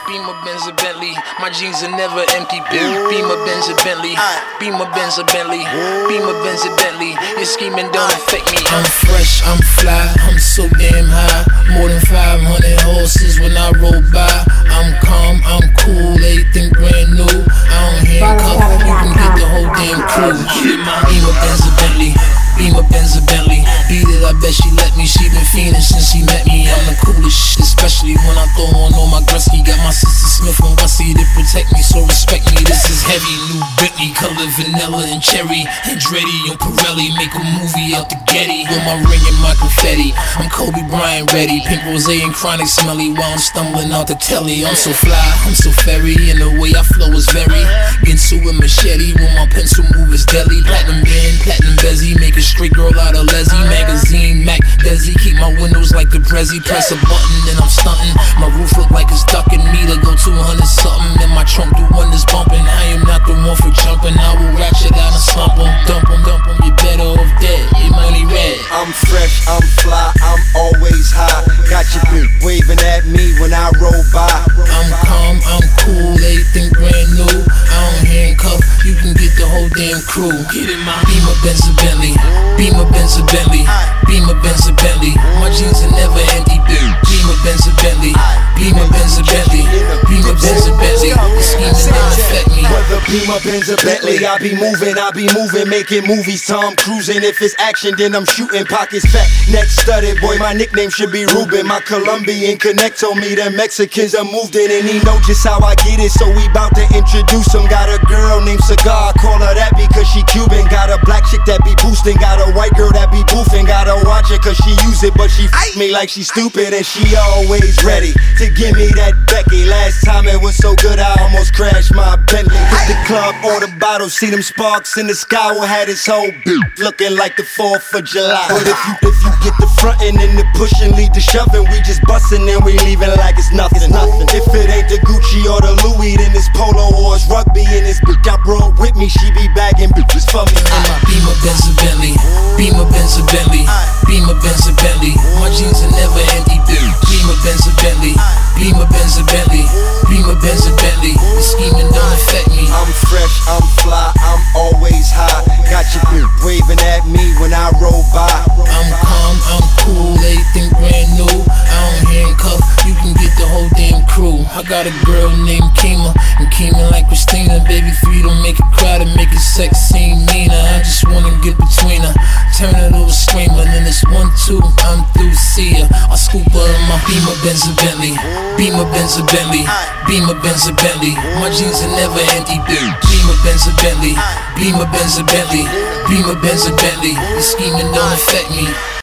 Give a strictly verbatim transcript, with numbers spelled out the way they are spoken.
Beamer, Benz, or Bentley. My jeans are never empty. Beamer, Benz, or Bentley. Beamer, Benz, or Bentley. Beamer, Benz, or Bentley. Your scheming don't affect me. I'm fresh, I'm fly, I'm so damn high. More than five hundred horses when I roll by. I'm calm, I'm cool, everything brand new. I don't handcuff, you can get the whole damn crew. Get my Beamer, Benz, or Bentley. Beamer, Benz, or Bentley. Beat it, I bet she let me. She been fiending since she met me. I'm the coolest shit, especially when I throw on all my Gretzky. Got my sister Smith and Wessie to protect me, so respect me. This is heavy, new Bentley, color vanilla and cherry. Andretti on Pirelli, make a movie out the Getty. With my ring and my confetti, I'm Kobe Bryant ready. Pink rose and chronic smelly while I'm stumbling out the telly. I'm so fly, I'm so fairy, and the way I flow is very Ginsu and machete, when my pencil move is deadly. Platinum band, platinum bezzy, make a straight girl out of Leslie. Magazine, Mac, Desi, keep my windows like the Prezi. Press a button and I'm stunting. My roof look like it's ducking me to go two hundred something. And my trunk do wonders bumping. I am not the one for jumping. I will ratchet out and slump em. Dump em, dump em, you better off dead. Your money red. I'm fresh, I'm fly, I'm always high. Got your bitch waving at me when I roll by. I'm calm, I'm cool, everything brand new. I don't handcuff, you can get the whole damn crew. Get in my Beamer, Benz, or Bentley. Beamer, Benz, or Bentley. Beamer, Benz, or Bentley. My jeans are never empty. Beamer, Benz, or Bentley. Beamer, Benz, or Bentley. Beamer, Benz, or Bentley. The scheming don't affect me. Whether Beamer, Benz, or Bentley, I be moving, I be moving, making movies. Tom cruising. If it's action, then I'm shooting. Pockets fat, neck studded. Boy, my nickname should be Ruben. My Colombian connect told me that Mexicans are moved in, and he know just how I get it. So we bout to introduce him. Got a girl named Cigar, I call her that because she Cuban. Got a black chick that be boosting. Got a white girl that be boofing. Gotta watch it cause she use it, but she f me like she stupid, and she always ready to give me that Becky. Last time it was so good I almost crashed my Bentley. Hit the club, order bottles, see them sparks in the sky. We had his whole bitch looking like the fourth of July. But if you if you get the frontin' and the pushing, lead the shoving, we just bustin' and we leaving like it's nothing. nothing. If it ain't the Gucci or the Louis, then it's Polo or it's rugby, and this bitch I brought with me, she be bagging bitches for me. In my Beamer, Benz, or Bentley. Beamer, Benz, or Bentley. Beamer, Benz, or Bentley. My jeans are never empty. Beamer, Benz, or Bentley. Beamer, Benz, or Bentley. Beamer, Benz, or Bentley. The scheming don't affect me. I'm fresh, I'm fly, I'm always high. Got your bitch waving at me when I roll by. I'm calm, I'm cool, everything brand new. I don't handcuff, you can get the whole damn crew. I got a girl named Kima, and Kima like Christina. Baby three don't make it cry, to make it sex seem meaner. I just wanna get between her, turn her to a screamer. Then it's one, two, I'm through, see her. I scoop her in my Beamer, Benz, or Bentley. Beamer, Benz, or Bentley. Beamer, Benz, or Bentley. My jeans are never empty. Beamer, Benz, or Bentley. Beamer, Benz, or Bentley. Beamer, Benz, or Bentley. The scheming don't affect me.